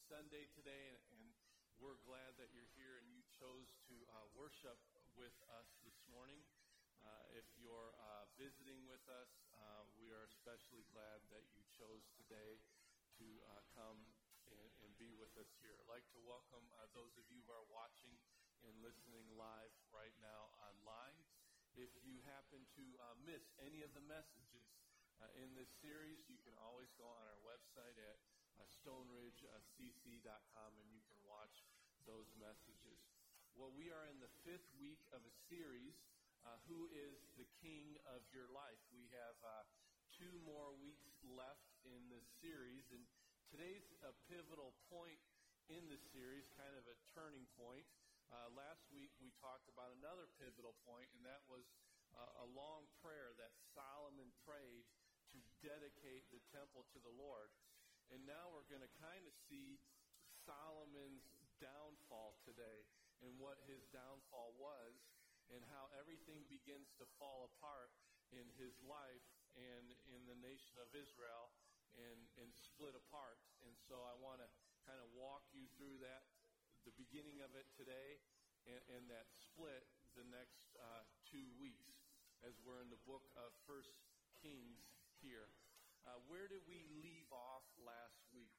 Sunday today, and we're glad that you're here and you chose to worship with us this morning. If you're visiting with us, we are especially glad that you chose today to come and be with us here. I'd like to welcome those of you who are watching and listening live right now online. If you happen to miss any of the messages in this series, you can always go on our website at stoneridgecc.com and you can watch those messages. Well, we are in the fifth week of a series, Who is the King of Your Life? We have 2 more weeks left in this series, and today's a pivotal point in the series, kind of a turning point. Last week we talked about another pivotal point, and that was a long prayer that Solomon prayed to dedicate the temple to the Lord. And now we're going to kind of see Solomon's downfall today and what his downfall was and how everything begins to fall apart in his life and in the nation of Israel and split apart. And so I want to kind of walk you through that, the beginning of it today and that split the next 2 weeks as we're in the book of 1 Kings here. Where did we leave off last week?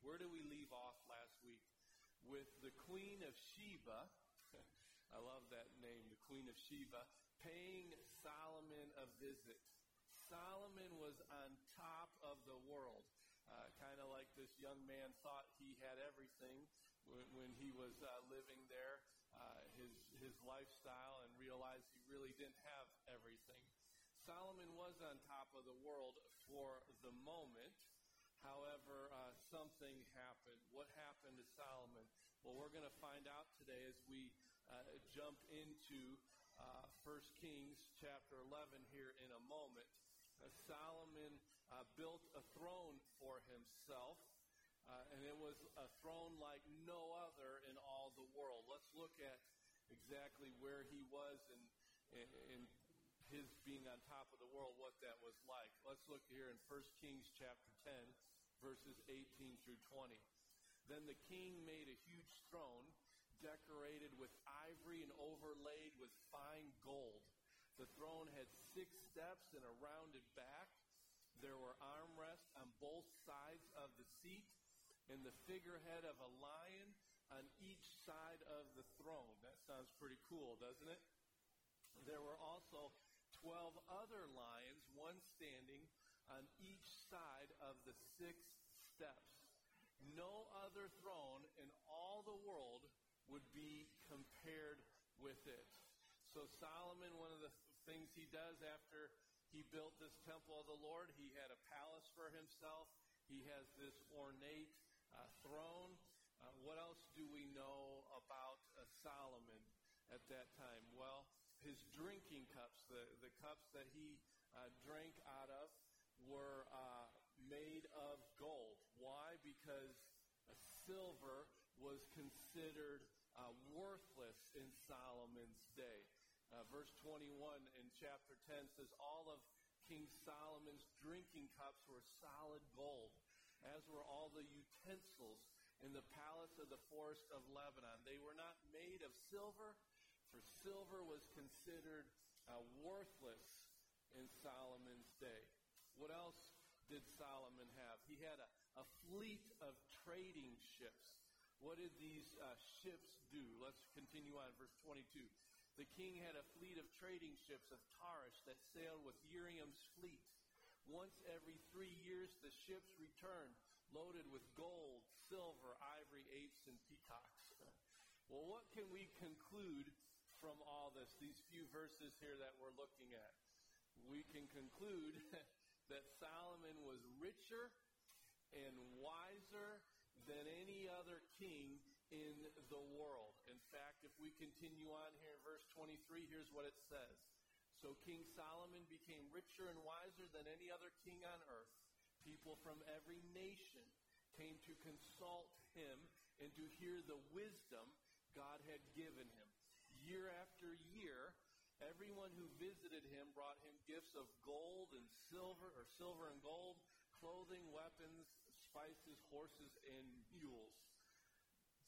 With the Queen of Sheba. I love that name, the Queen of Sheba, paying Solomon a visit. Solomon was on top of the world, kind of like this young man thought he had everything when he was living there, his lifestyle, and realized he really didn't have everything. Solomon was on top of the world for the moment. However, something happened. What happened to Solomon? Well, we're going to find out today as we jump into 1 Kings chapter 11 here in a moment. Solomon built a throne for himself, and it was a throne like no other in all the world. Let's look at exactly where he was and his being on top of the world, what that was like. Let's look here in 1 Kings chapter 10, verses 18 through 20. Then the king made a huge throne, decorated with ivory and overlaid with fine gold. The throne had 6 steps and a rounded back. There were armrests on both sides of the seat, and the figurehead of a lion on each side of the throne. That sounds pretty cool, doesn't it? There were also 12 other lions, one standing on each side of the 6 steps. No other throne in all the world would be compared with it. So Solomon, one of the things he does after he built this temple of the Lord, he had a palace for himself. He has this ornate throne. What else do we know about Solomon at that time? Well, his drinking cups, the cups that he drank out of, were made of gold. Why? Because silver was considered worthless in Solomon's day. Verse 21 in chapter 10 says, all of King Solomon's drinking cups were solid gold, as were all the utensils in the palace of the forest of Lebanon. They were not made of silver, for silver was considered worthless in Solomon's day. What else did Solomon have? He had a fleet of trading ships. What did these ships do? Let's continue on, verse 22. The king had a fleet of trading ships of Tarshish that sailed with Uriam's fleet. Once every 3 years, the ships returned, loaded with gold, silver, ivory, apes, and peacocks. Well, what can we conclude from all this, these few verses here that we're looking at? We can conclude that Solomon was richer and wiser than any other king in the world. In fact, if we continue on here in verse 23, here's what it says. So King Solomon became richer and wiser than any other king on earth. People from every nation came to consult him and to hear the wisdom God had given him. Year after year, everyone who visited him brought him gifts of gold and silver, or silver and gold, clothing, weapons, spices, horses, and mules.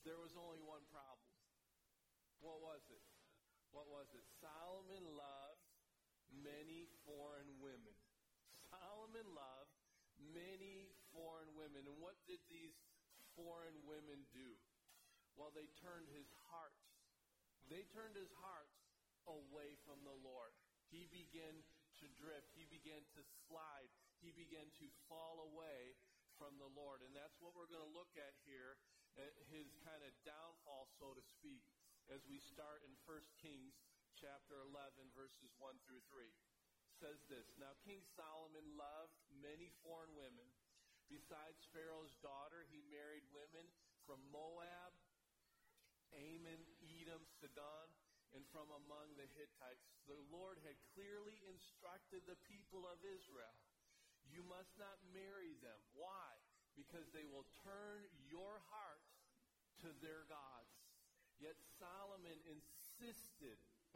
there was only one problem. What was it? What was it? Solomon loved many foreign women. Solomon loved many foreign women. And what did these foreign women do? Well, they turned his heart. They turned his heart away from the Lord. He began to drift. He began to slide. He began to fall away from the Lord. And that's what we're going to look at here, his kind of downfall, so to speak, as we start in 1 Kings chapter 11, verses 1 through 3. It says this, "Now King Solomon loved many foreign women. Besides Pharaoh's daughter, he married women from Moab, Ammon, Edom, Sidon, and from among the Hittites. The Lord had clearly instructed the people of Israel, you must not marry them. Why? Because they will turn your heart to their gods. Yet Solomon insisted,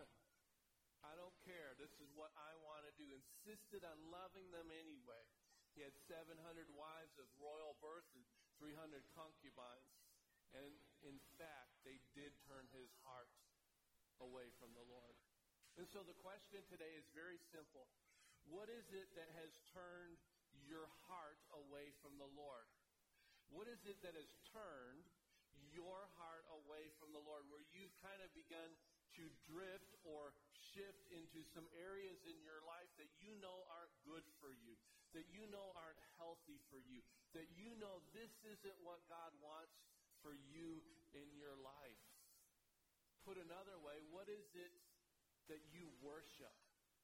I don't care, this is what I want to do, insisted on loving them anyway. He had 700 wives of royal birth and 300 concubines. And in fact, they did turn his heart away from the Lord." And so the question today is very simple. What is it that has turned your heart away from the Lord? What is it that has turned your heart away from the Lord, where you've kind of begun to drift or shift into some areas in your life that you know aren't good for you, that you know aren't healthy for you, that you know this isn't what God wants for you in your life? Put another way, what is it that you worship?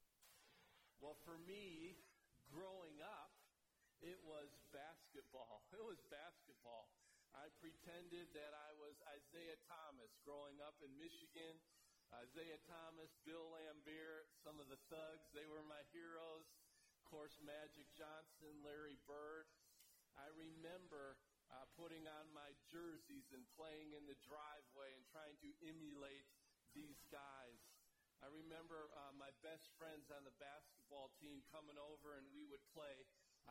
Well, for me, growing up, it was basketball. It was basketball. I pretended that I was Isaiah Thomas growing up in Michigan. Isaiah Thomas, Bill Laimbeer, some of the thugs, they were my heroes. Of course, Magic Johnson, Larry Bird. I remember putting on my jerseys and playing in the driveway and trying to emulate these guys. I remember my best friends on the basketball team coming over, and we would play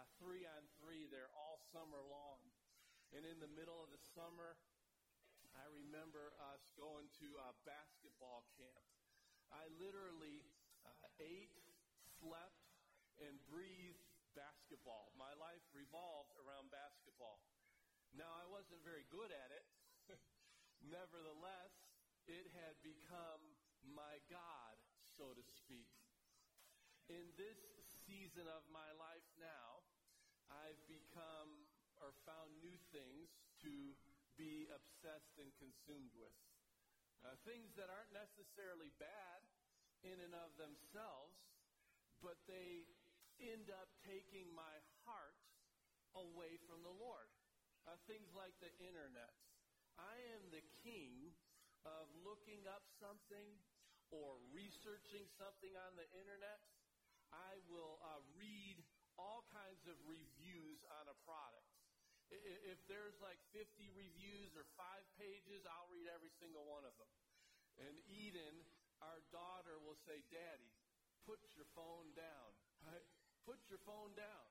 3-on-3 there all summer long. And in the middle of the summer, I remember us going to basketball camp. I literally ate, slept, and breathed basketball. My life revolved around basketball. Now, I wasn't very good at it. Nevertheless, it had become my God, so to speak. In this season of my life now, I've become or found new things to be obsessed and consumed with. Things that aren't necessarily bad in and of themselves, but they end up taking my heart away from the Lord. Things like the internet. I am the king of looking up something or researching something on the internet. I will read all kinds of reviews on a product. If there's like 50 reviews or 5 pages, I'll read every single one of them. And Eden, our daughter, will say, "Daddy, put your phone down. Right? Put your phone down."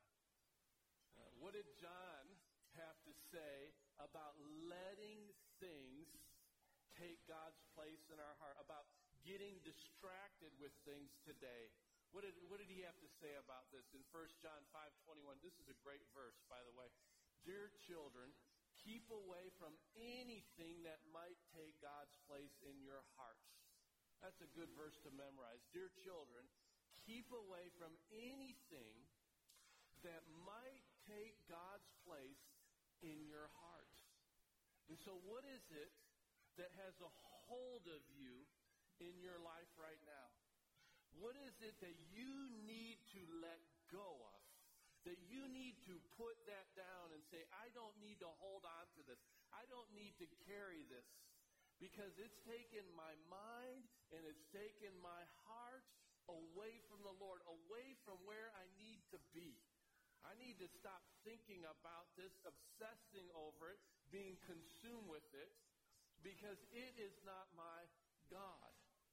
What did John have to say about letting things take God's place in our heart, about getting distracted with things today? What did he have to say about this? In 1 John 5:21, this is a great verse, by the way. "Dear children, keep away from anything that might take God's place in your hearts." That's a good verse to memorize. Dear children, keep away from anything that might take God's place in your heart. And so what is it that has a hold of you in your life right now? What is it that you need to let go of? That you need to put that down and say, I don't need to hold on to this. I don't need to carry this, because it's taken my mind and it's taken my heart away from the Lord, away from where I need to be. I need to stop thinking about this, obsessing over it, being consumed with it, because it is not my God.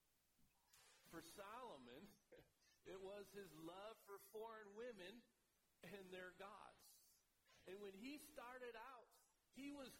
For Solomon, it was his love for foreign women and their gods. And when he started out, he was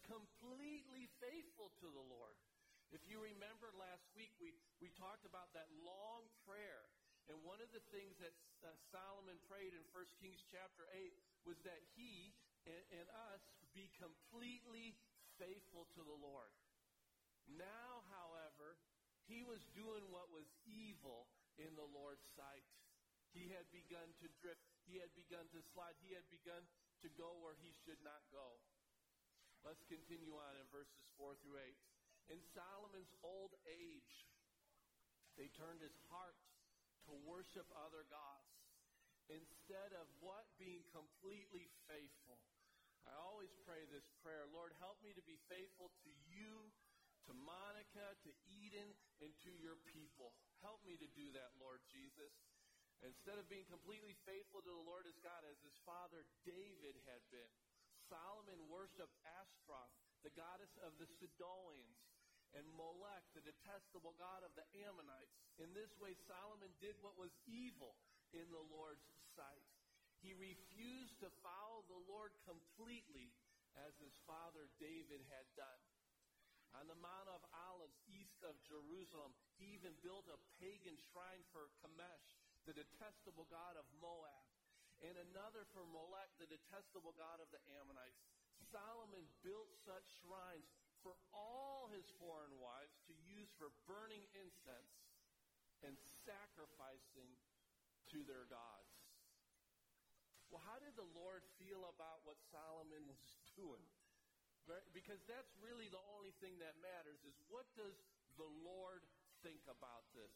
completely faithful to the Lord. If you remember last week, we talked about that long prayer. And one of the things that Solomon prayed in 1 Kings chapter 8 was that he and us be completely faithful to the Lord. Now, however, he was doing what was evil in the Lord's sight. He had begun to drift. He had begun to slide. He had begun to go where he should not go. Let's continue on in verses 4 through 8. In Solomon's old age, they turned his heart to worship other gods instead of what? Being completely faithful. I always pray this prayer, Lord, help me to be faithful to you, to Monica, to Eden, and to your people. Help me to do that, Lord Jesus. Instead of being completely faithful to the Lord as God, as his father David had been, Solomon worshipped Ashtaroth, the goddess of the Sidonians, and Molech, the detestable god of the Ammonites. In this way, Solomon did what was evil in the Lord's sight. He refused to follow the Lord completely as his father David had done. On the Mount of Olives, east of Jerusalem, he even built a pagan shrine for Chemosh, the detestable god of Moab, and another for Molech, the detestable god of the Ammonites. Solomon built such shrines for all his foreign wives to use for burning incense and sacrificing to their gods. Well, how did the Lord feel about what Solomon was doing? Because that's really the only thing that matters, is what does the Lord think about this?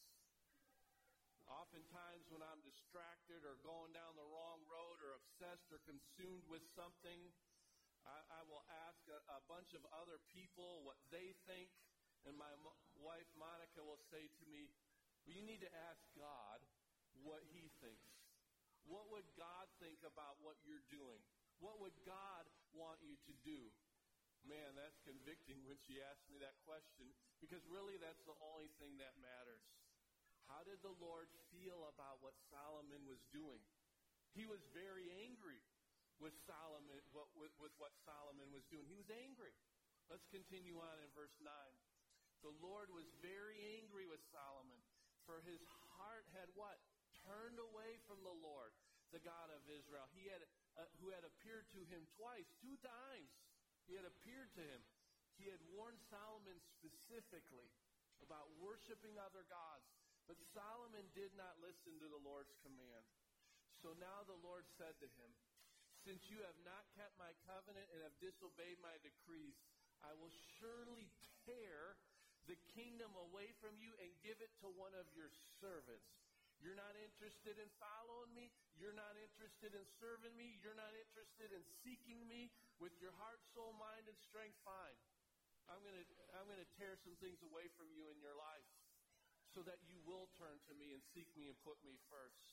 Oftentimes when I'm distracted or going down the wrong road or obsessed or consumed with something, I will ask a bunch of other people what they think, and my wife Monica will say to me, well, you need to ask God what he thinks. What would God think about what you're doing? What would God want you to do? Man, that's convicting when she asked me that question, because really that's the only thing that matters. How did the Lord feel about what Solomon was doing? He was very angry with Solomon, with what Solomon was doing. He was angry. Let's continue on in verse 9. The Lord was very angry with Solomon, for his heart had what? Turned away from the Lord, the God of Israel. He had, who had appeared to him twice, 2 times. He had appeared to him. He had warned Solomon specifically about worshiping other gods. But Solomon did not listen to the Lord's command. So now the Lord said to him, since you have not kept my covenant and have disobeyed my decrees, I will surely tear the kingdom away from you and give it to one of your servants. You're not interested in following me. You're not interested in serving me. You're not interested in seeking me with your heart, soul, mind, and strength. Fine. I'm going to tear some things away from you in your life, so that you will turn to me and seek me and put me first.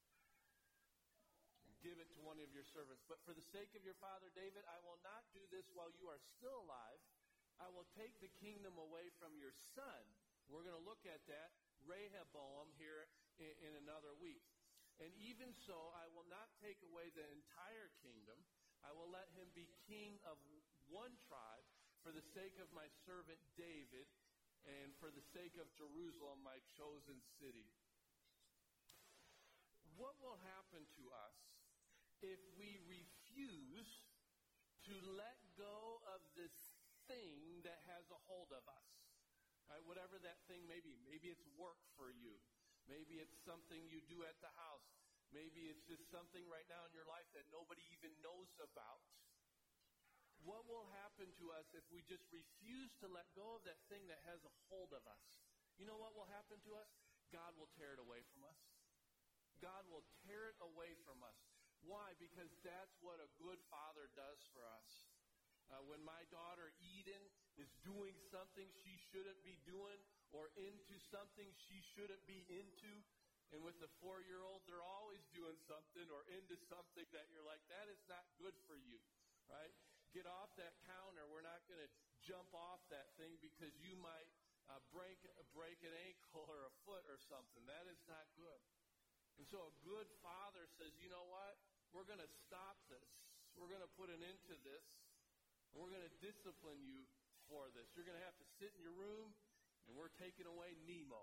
Give it to one of your servants. But for the sake of your father David, I will not do this while you are still alive. I will take the kingdom away from your son. We're going to look at that, Rehoboam, here in another week. And even so, I will not take away the entire kingdom. I will let him be king of one tribe for the sake of my servant David, and for the sake of Jerusalem, my chosen city. What will happen to us if we refuse to let go of this thing that has a hold of us? Right, whatever that thing may be. Maybe it's work for you. Maybe it's something you do at the house. Maybe it's just something right now in your life that nobody even knows about. What will happen to us if we just refuse to let go of that thing that has a hold of us? You know what will happen to us? God will tear it away from us. God will tear it away from us. Why? Because that's what a good father does for us. When my daughter Eden is doing something she shouldn't be doing, or into something she shouldn't be into, and with the 4-year-old, they're always doing something or into something that you're like, that is not good for you, right? Get off that counter. We're not going to jump off that thing because you might break an ankle or a foot or something. That is not good. And so a good father says, you know what? We're going to stop this. We're going to put an end to this. And we're going to discipline you for this. You're going to have to sit in your room, and we're taking away Nemo.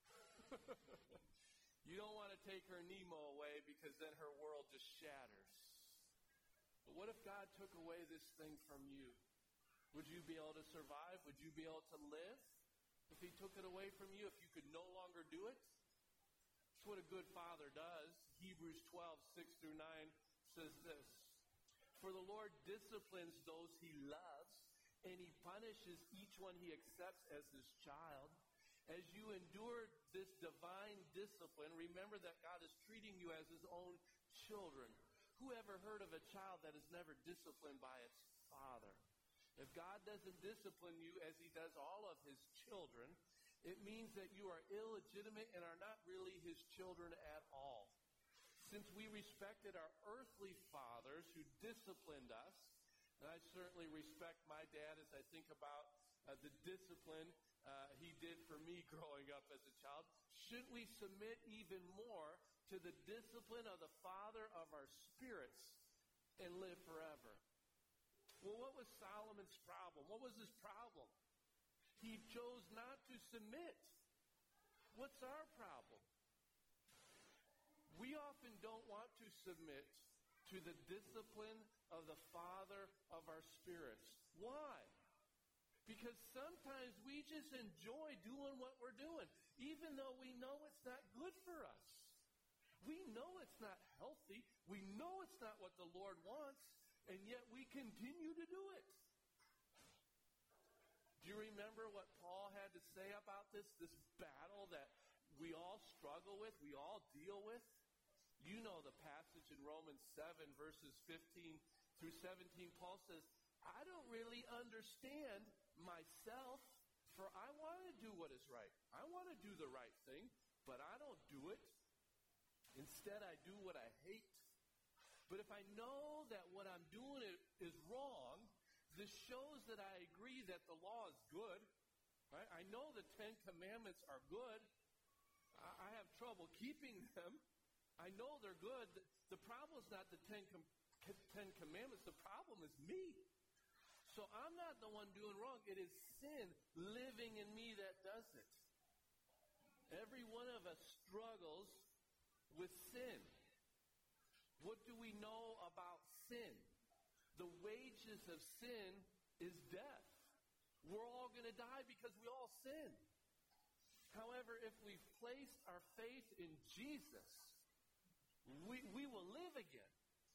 You don't want to take her Nemo away because then her world just shatters. But what if God took away this thing from you? Would you be able to survive? Would you be able to live if he took it away from you, if you could no longer do it? That's what a good father does. Hebrews 12:6-9 says this. For the Lord disciplines those he loves, and he punishes each one he accepts as his child. As you endure this divine discipline, remember that God is treating you as his own children. Who ever heard of a child that is never disciplined by its father? If God doesn't discipline you as he does all of his children, it means that you are illegitimate and are not really his children at all. Since we respected our earthly fathers who disciplined us, and I certainly respect my dad as I think about the discipline he did for me growing up as a child, shouldn't we submit even more to the discipline of the Father of our spirits and live forever? Well, what was Solomon's problem? What was his problem? He chose not to submit. What's our problem? We often don't want to submit to the discipline of the Father of our spirits. Why? Because sometimes we just enjoy doing what we're doing, even though we know it's not good for us. We know it's not healthy. We know it's not what the Lord wants, and yet we continue to do it. Do you remember what Paul had to say about this battle that we all struggle with, we all deal with? You know the passage in Romans 7, verses 15 through 17. Paul says, I don't really understand myself, for I want to do what is right. I want to do the right thing, but I don't do it. Instead, I do what I hate. But if I know that what I'm doing is wrong, this shows that I agree that the law is good. Right? I know the 10 Commandments are good. I have trouble keeping them. I know they're good. The problem is not the 10 Commandments. The problem is me. So I'm not the one doing wrong. It is sin living in me that does it. Every one of us struggles with sin. What do we know about sin? The wages of sin is death. We're all going to die because we all sin. However, if we've placed our faith in Jesus, we will live again.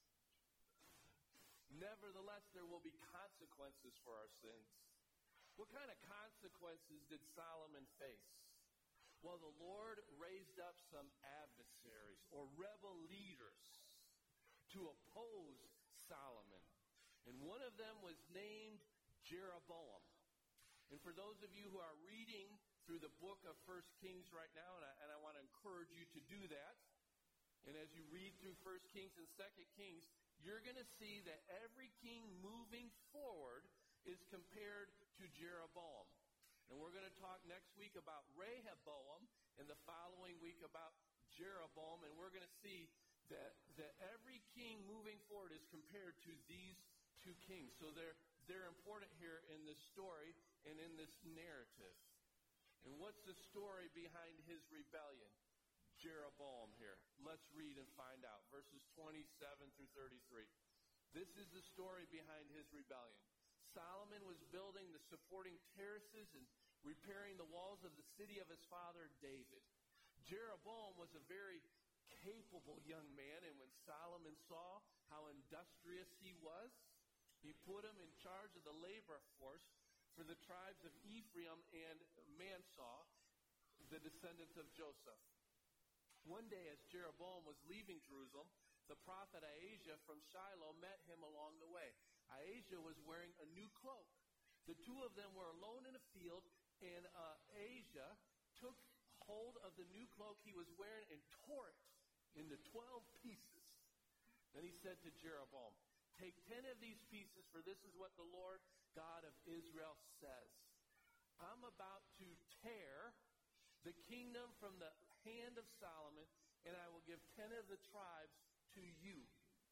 Nevertheless, there will be consequences for our sins. What kind of consequences did Solomon face? Well, the Lord raised up some adversaries or rebel leaders to oppose Solomon. And one of them was named Jeroboam. And for those of you who are reading through the book of 1 Kings right now, and I want to encourage you to do that, and as you read through 1 Kings and 2 Kings, you're going to see that every king moving forward is compared to Jeroboam. And we're going to talk next week about Rehoboam, and the following week about Jeroboam, and we're going to see that every king moving forward is compared to these two kings. So they're important here in this story and in this narrative. And what's the story behind his rebellion? Jeroboam here. Let's read and find out. Verses 27 through 33. This is the story behind his rebellion. Solomon was building the supporting terraces and repairing the walls of the city of his father David. Jeroboam was a very capable young man, and when Solomon saw how industrious he was, he put him in charge of the labor force for the tribes of Ephraim and Manasseh, the descendants of Joseph. One day, as Jeroboam was leaving Jerusalem, the prophet Ahijah from Shiloh met him along the way. Ahijah was wearing a new cloak. The two of them were alone in a field, and Ahijah took hold of the new cloak he was wearing and tore it into 12 pieces. Then he said to Jeroboam, "Take 10 of these pieces, for this is what the Lord God of Israel says. I'm about to tear the kingdom from the hand of Solomon, and I will give 10 of the tribes to you."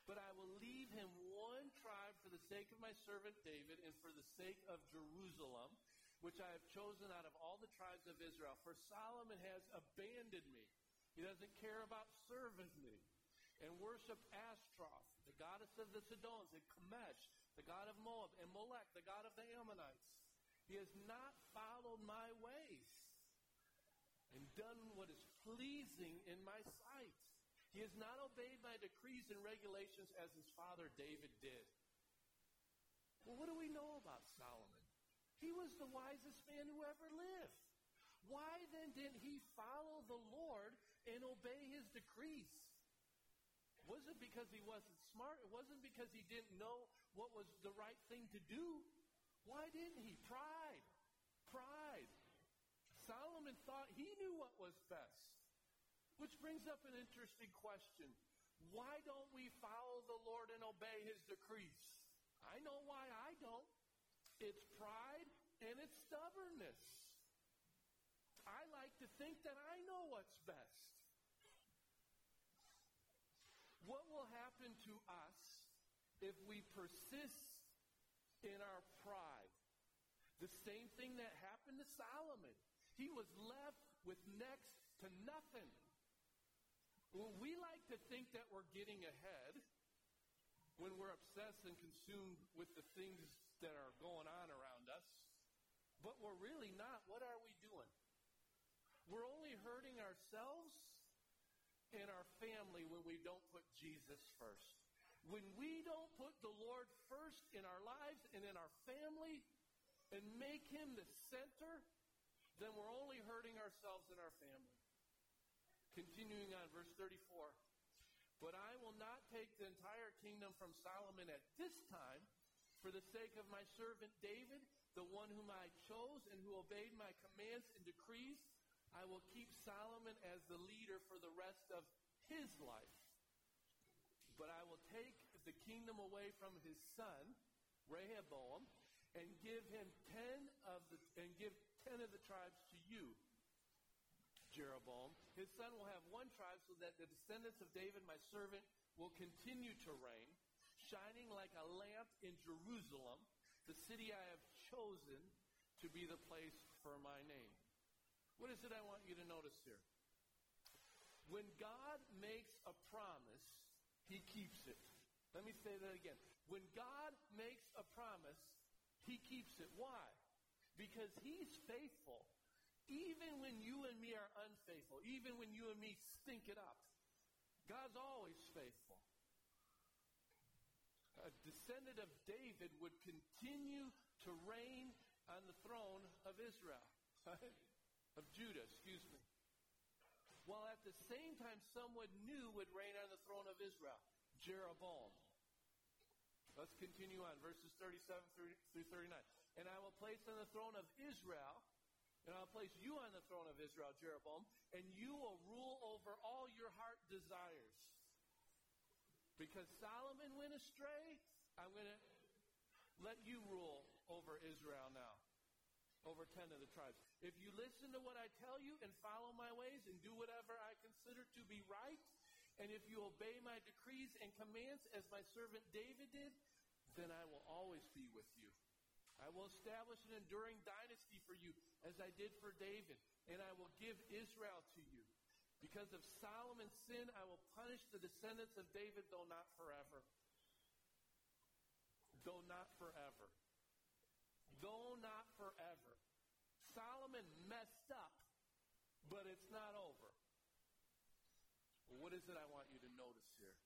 But I will leave him one tribe for the sake of my servant David and for the sake of Jerusalem, which I have chosen out of all the tribes of Israel. For Solomon has abandoned me. He doesn't care about serving me. And worship Ashtaroth, the goddess of the Sidonians, and Chemosh, the god of Moab, and Molech, the god of the Ammonites. He has not followed my ways and done what is pleasing in my sight. He has not obeyed my decrees and regulations as his father David did. Well, what do we know about Solomon? He was the wisest man who ever lived. Why then didn't he follow the Lord and obey his decrees? Was it because he wasn't smart? It wasn't because he didn't know what was the right thing to do. Why didn't he? Pride. Pride. Solomon thought he knew what was best. Which brings up an interesting question. Why don't we follow the Lord and obey his decrees? I know why I don't. It's pride and it's stubbornness. I like to think that I know what's best. What will happen to us if we persist in our pride? The same thing that happened to Solomon. He was left with next to nothing. Well, we like to think that we're getting ahead when we're obsessed and consumed with the things that are going on around us. But we're really not. What are we doing? We're only hurting ourselves and our family when we don't put Jesus first. When we don't put the Lord first in our lives and in our family and make him the center, then we're only hurting ourselves and our family. Continuing on, verse 34. But I will not take the entire kingdom from Solomon at this time for the sake of my servant David, the one whom I chose and who obeyed my commands and decrees. I will keep Solomon as the leader for the rest of his life. But I will take the kingdom away from his son, Rehoboam, and give 10 of the tribes to you, Jeroboam. His son will have one tribe so that the descendants of David, my servant, will continue to reign, shining like a lamp in Jerusalem, the city I have chosen to be the place for my name. What is it I want you to notice here? When God makes a promise, he keeps it. Let me say that again. When God makes a promise, he keeps it. Why? Because he's faithful. Even when you and me are unfaithful, even when you and me stink it up, God's always faithful. A descendant of David would continue to reign on the throne of Israel. Of Judah, While at the same time someone new would reign on the throne of Israel, Jeroboam. Let's continue on, verses 37 through 39. And I will place on the throne of Israel, and I'll place you on the throne of Israel, Jeroboam, and you will rule over all your heart desires. Because Solomon went astray, I'm going to let you rule over Israel now. Over 10 of the tribes. If you listen to what I tell you and follow my ways and do whatever I consider to be right, and if you obey my decrees and commands as my servant David did, then I will always be with you. I will establish an enduring dynasty for you as I did for David, and I will give Israel to you. Because of Solomon's sin, I will punish the descendants of David, though not forever. Though not forever. Though not forever. Solomon messed up, but it's not over. Well, what is it I want you to notice here?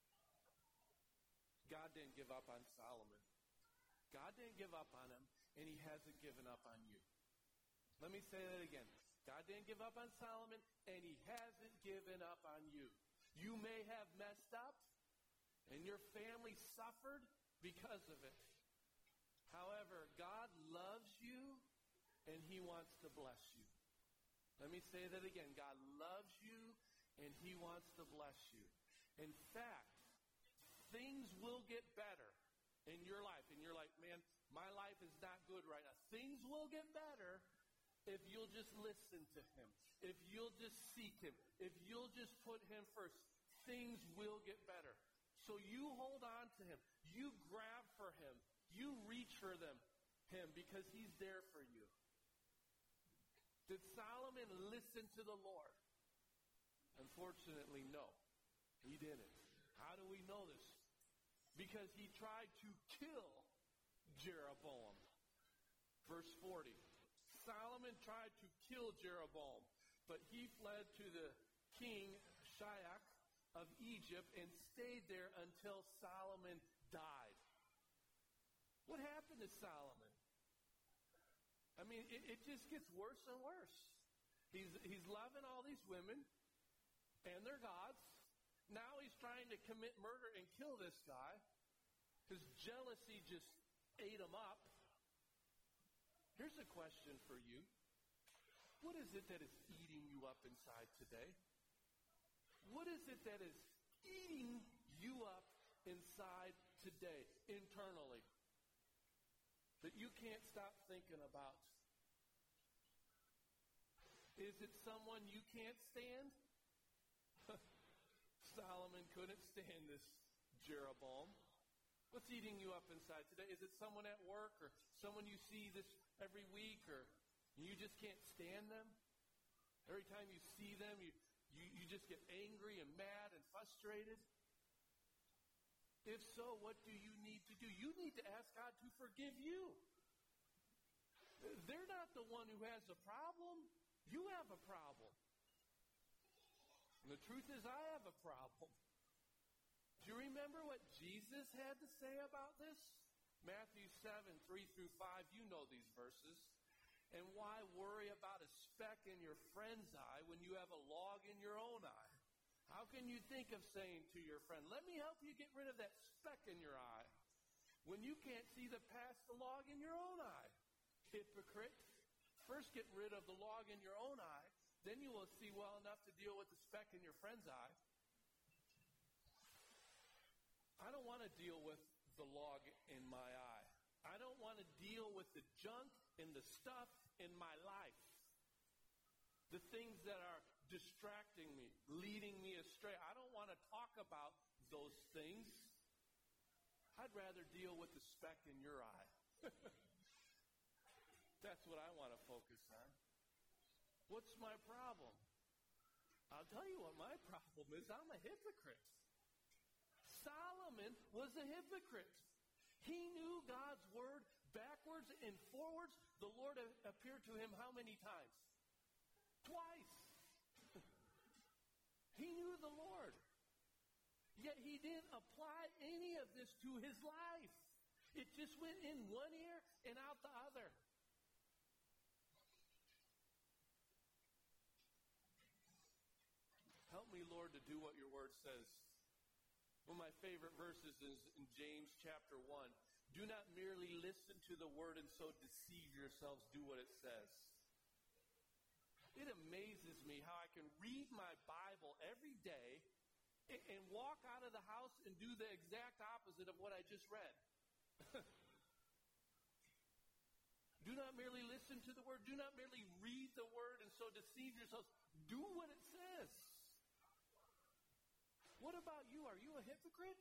God didn't give up on Solomon. God didn't give up on him, and he hasn't given up on you. Let me say that again. God didn't give up on Solomon, and he hasn't given up on you. You may have messed up, and your family suffered because of it. However, God loves you, and he wants to bless you. Let me say that again. God loves you, and he wants to bless you. In fact, things will get better in your life. And you're like, man, my life is not good right now. Things will get better if you'll just listen to him. If you'll just seek him. If you'll just put him first. Things will get better. So you hold on to him. You grab for him. You reach for him because he's there for you. Did Solomon listen to the Lord? Unfortunately, no. He didn't. How do we know this? Because he tried to kill Jeroboam. Verse 40. Solomon tried to kill Jeroboam, but he fled to the king Shishak of Egypt and stayed there until Solomon died. What happened to Solomon? I mean, it just gets worse and worse. He's loving all these women and their gods. Now he's trying to commit murder and kill this guy. His jealousy just ate him up. Here's a question for you. What is it that is eating you up inside today? What is it that is eating you up inside today, internally, that you can't stop thinking about? Is it someone you can't stand? Solomon couldn't stand this Jeroboam. What's eating you up inside today? Is it someone at work or someone you see this every week, or you just can't stand them? Every time you see them, you just get angry and mad and frustrated? If so, what do you need to do? You need to ask God to forgive you. They're not the one who has a problem. You have a problem. And the truth is, I have a problem. Do you remember what Jesus had to say about this? Matthew 7, 3 through 5, you know these verses. And why worry about a speck in your friend's eye when you have a log in your own eye? How can you think of saying to your friend, let me help you get rid of that speck in your eye, when you can't see past the log in your own eye? Hypocrite. First get rid of the log in your own eye, then you will see well enough to deal with the speck in your friend's eye. I don't want to deal with the log in my eye. I don't want to deal with the junk and the stuff in my life. The things that are distracting me, leading me astray. I don't want to talk about those things. I'd rather deal with the speck in your eye. That's what I want to focus on. What's my problem? I'll tell you what my problem is. I'm a hypocrite. Solomon was a hypocrite. He knew God's word backwards and forwards. The Lord appeared to him how many times? Twice. He knew the Lord. Yet he didn't apply any of this to his life. It just went in one ear and out the other. Help me, Lord, to do what your word says. One of my favorite verses is in James chapter 1. Do not merely listen to the word and so deceive yourselves. Do what it says. It amazes me how I can read my Bible every day and walk out of the house and do the exact opposite of what I just read. Do not merely listen to the word. Do not merely read the word and so deceive yourselves. Do what it says. What about you? Are you a hypocrite?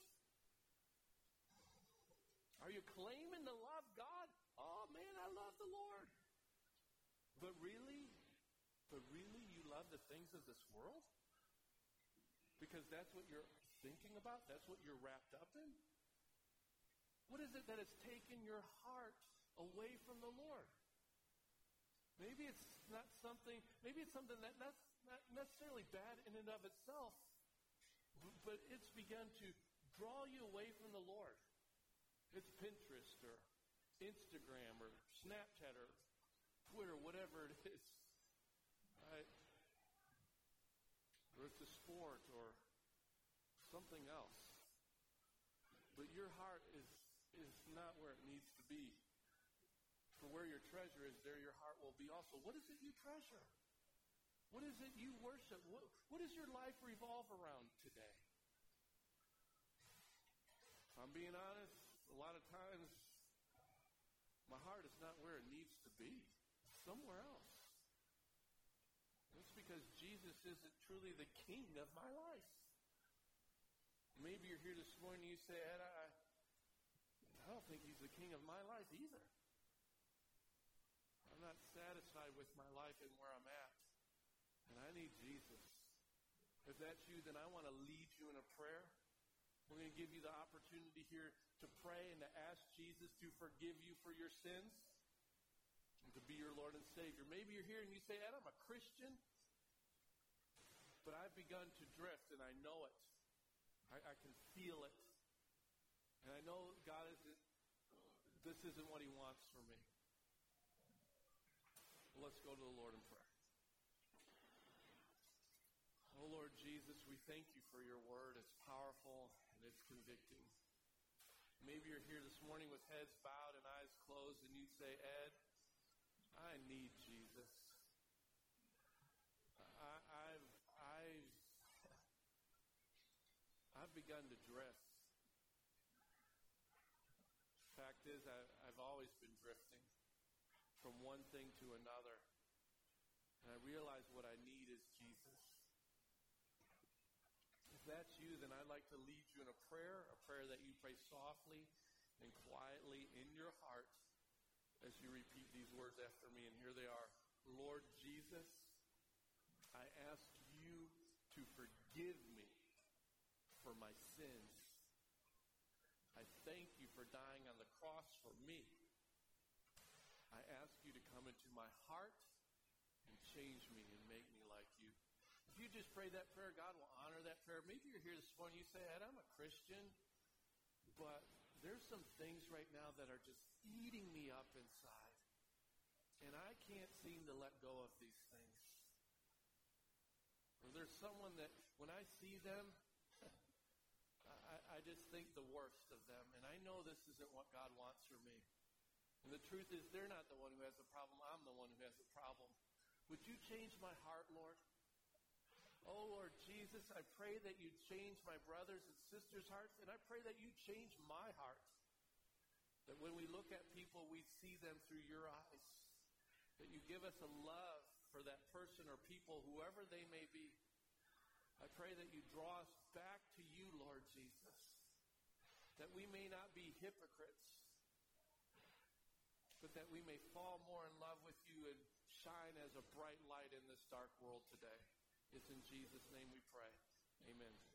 Are you claiming to love God? Oh, man, I love the Lord. But really you love the things of this world? Because that's what you're thinking about? That's what you're wrapped up in? What is it that has taken your heart away from the Lord? Maybe it's something that's not necessarily bad in and of itself, but it's begun to draw you away from the Lord. It's Pinterest or Instagram or Snapchat or Twitter, whatever it is. Right? Or it's a sport or something else. But your heart is not where it needs to be. For where your treasure is, there your heart will be also. What is it you treasure? What is it you worship? What does your life revolve around today? If I'm being honest, a lot of times my heart is not where it needs to be. It's somewhere else. It's because Jesus isn't truly the king of my life. Maybe you're here this morning and you say, Ed, I don't think he's the king of my life either. I'm not satisfied with my life and where I'm at. And I need Jesus. If that's you, then I want to lead you in a prayer. We're going to give you the opportunity here to pray and to ask Jesus to forgive you for your sins and to be your Lord and Savior. Maybe you're here and you say, Ed, I'm a Christian, but I've begun to drift and I know it. I can feel it. And I know God this isn't what he wants for me. Well, let's go to the Lord in prayer. Oh, Lord Jesus, we thank you for your word. It's powerful and it's convicting. Maybe you're here this morning with heads bowed and eyes closed and you'd say, Ed, I need Jesus. I've begun to drift. Fact is, I've always been drifting from one thing to another. And I realize what I need is Jesus. If that's you, then I'd like to lead you in a prayer that you pray softly and quietly in your heart as you repeat these words after me. And here they are. Lord Jesus, I ask you to forgive me for my sins. I thank you for dying on the cross for me. I ask you to come into my heart and change me and make me like you. If you just pray that prayer, God will honor that prayer. Maybe you're here this morning, you say, Ed, I'm a Christian, but there's some things right now that are just eating me up inside. And I can't seem to let go of these things. Or there's someone that when I see them, I just think the worst of them. And I know this isn't what God wants for me. And the truth is, they're not the one who has the problem. I'm the one who has the problem. Would you change my heart, Lord? Oh, Lord Jesus, I pray that you change my brothers and sisters' hearts, and I pray that you change my heart. That when we look at people, we see them through your eyes. That you give us a love for that person or people, whoever they may be. I pray that you draw us back to you, Lord Jesus. That we may not be hypocrites, but that we may fall more in love with you and shine as a bright light in this dark world today. It's in Jesus' name we pray. Amen.